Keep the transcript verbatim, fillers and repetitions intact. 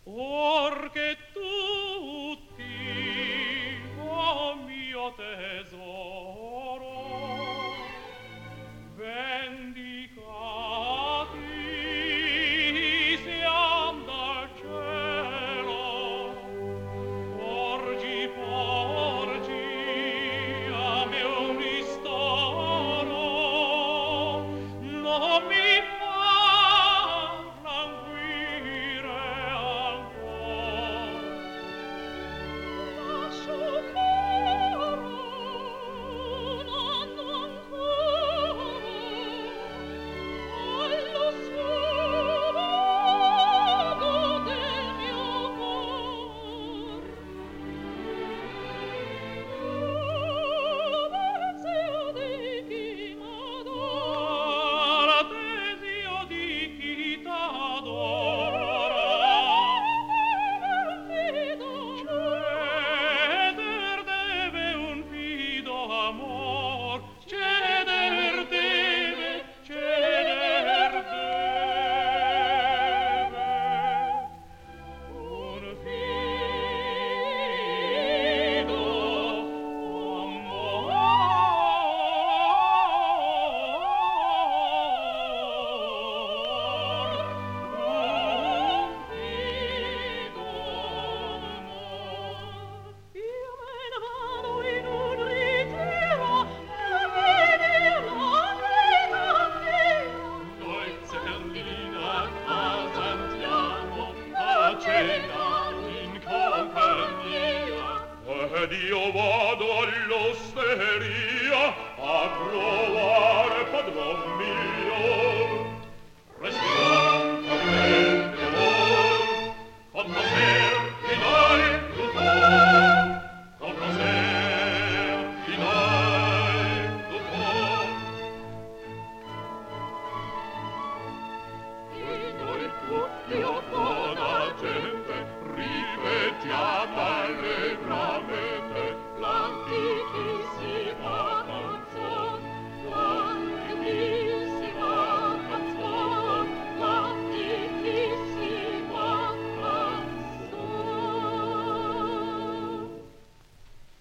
or che tutti, o mio tesoro, vendicati siam dal cielo. Porgi, porgi a me un ristoro, non mi fa languire ancor. Lascio caro, un anno ancora, allo sfogo del mio cor. Desio di chi m'adora, desio di chi t'adora. Ceder deve un fido amor, ceder deve, ceder deve un fido amor. Un fido amor. Io me ne vado in un ritiro, a venir la vita mia. Noi Zerlina a casa andiamo, a cena in compagnia, ed io vado all'osteria a trovare padron mio. Restiamo contenti amor, con placer finale tutor, con placer finale tutor. E noi tutti, o buona gente, ripetiamo allegramente